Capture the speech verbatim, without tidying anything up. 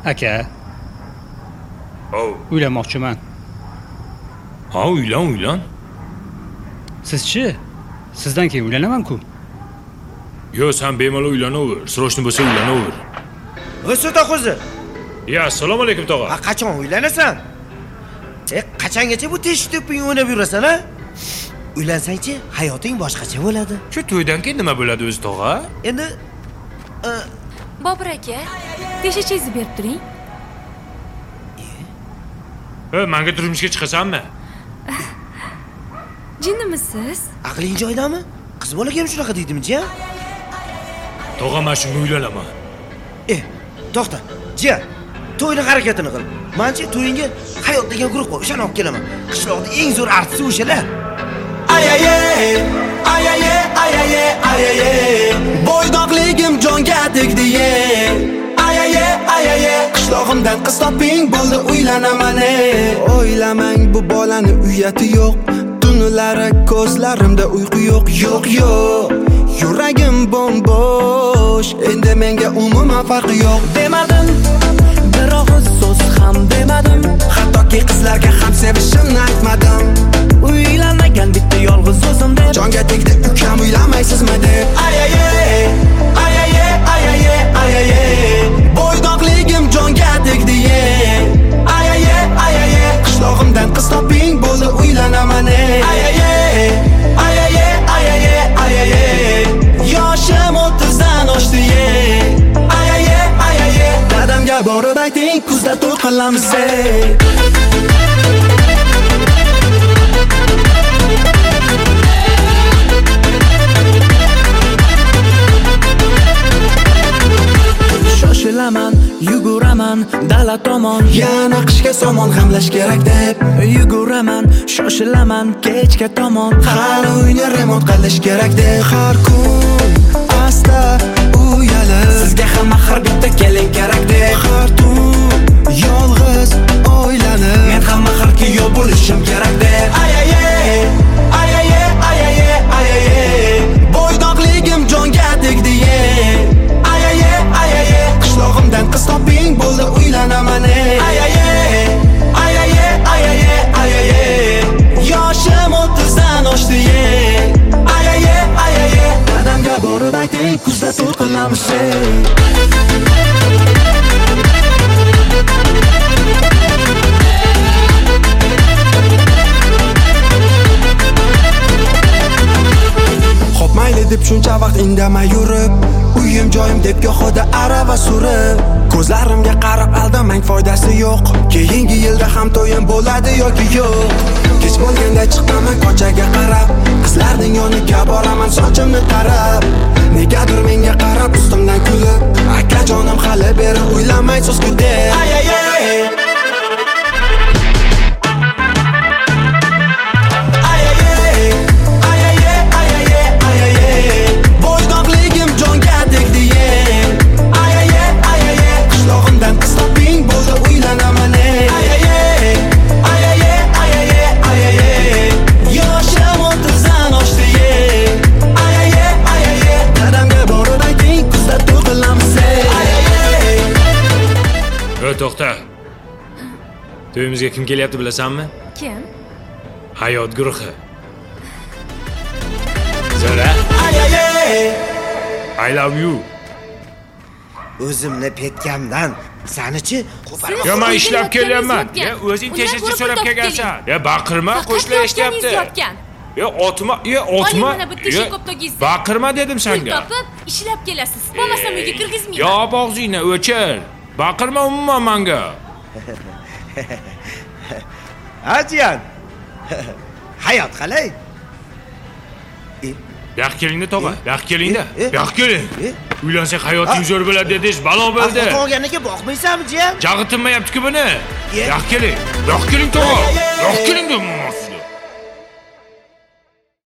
Aka. Oh. Uylanmoqchiman. Ha, uylan, uylan. Siz-chi? Sizdan keyin uylanaman-ku. Yo, sen bemalol uylanaver. Srochni bo'lsa uylanaver. G'usul to'qizi. Ya, assalomu alaykum tog'a. Ha, qachon uylanasan? Sen qachongacha bu teshib-teping o'ynab yurasan, ha? Uylansang-chi, hayoting boshqacha bo'ladi. Shu to'ydan keyin nima bo'ladi o'zi tog'a? Endi Bobur aka, teshichingizni berib turing. E, menga turmushga chiqasanmi? Jinnimisiz? aqling joyidami? Qiz bolaga ham shunaqa deydimi-chi? Tog'a, men shunga uylanaman. Eh, to'xta. Jiyan, to'yni harakatini qil. Menchi to'yingga hayot degan guruh bor, o'shani olib kelaman. Qishloqning eng zo'r artisti o'shalar. Ayaye, ayaye, ayaye, ayaye. Bo'ydoqligim jonga tegdi ye. Ayaye, ayaye. Qishlog'imdan qiz toping, bo'ldi uylanaman. O'ylamang, bu bolani uyati yo'q. Tunlari ko'zlarimda uyqu yo'q, yo'q, yo'q. Yuragim bo'm-bo'sh, endi menga umuman farqi yo'q. Demadim, bir og'iz so'z ham demadim. Hattoki qizlarga ham sevishimni aytmadim. Uylanmagan bitta yolg'iz o'zim deb jonga tegdi ukam, uylanmaysizmi deb. Ayaye, ayaye, ayaye, ayaye. Bo'ydoqligim jonga tegdi ye. Ayaye, ayaye. Qishlog'imdan qiz toping, bo'ldi uylanaman. Ayaye, ayaye, ayaye, ayaye. Yoshim o'ttizdan oshdi ye. Ayaye, ayaye. Dadamga borib ayting, kuzda to'y qilamiz. Shoshilaman, yuguraman dala tomon, yana qishga somon g'amlash kerak deb yuguraman, shoshilaman kechga tomon, hali uyni remont qilish kerak deb. Har kun asta uyalib, sizga ham axir bitta kelin kerak deb. Har tun yolg'iz o'ylanib, men ham axir kuyov bo'lishim kerak deb. Ayaye, ayaye, ayaye, ayaye. Bo'ydoqligim jonga tegdi ye. Ayaye, ayaye. Qishlog'imdan qiz toping, bo'ldi uylanaman. Ayaye, ayaye, ayaye, ayaye. Yoshim o'ttizdan oshdi ye. Ayaye, ayaye. Dadamga borib ayting, kuzda to'y qilamiz. Xo'p mayli deb shuncha vaqt indamay yurib, uyim joyim deb gohida arava surib, ko'zlarimga qarab aldamang, foydasi yo'q. Keyingi yilda ham to'yim bo'ladi yoki yo'q. Kech bo'lganda chiqaman ko'chaga qarab, qizlarning yoniga boraman sochimni tarab. Negadir menga qarab ustimdan kulib, aka jonim hali beri uylanmaysiz-ku deb. Ayaye, to'xta. To'yimizga kim kelyapti bilasanmi? Kim? Hayot guruhi. Zora. I love you. O'zimni petkamdan sanichi qo'parib. Yo, men ishlab kelyapman. Ya, o'zing teshishni so'rab kelgansan. Ya, baqirma, qo'shlar eshityapti. Ya, otma, ya, otma. Baqirma dedim senga. Pul topib, ishlab kelasiz. Bo'lmasa uyga kirgizmayman. Yo, og'zingni o'chir. Baqirma umuman menga. Ajiyan. Hayot qalay? Yo'q kelingda tog'a. Yo'q kelingda. Yo'q keling. Uylansak hayoting zo'r bo'ladi dediz, balo bo'ldi. Qolganiga boqmaysanmi, jiyan? Jag'i tinmayapti-ku buni. Yo'q keling. Yo'q keling tog'a. Yo'q keling.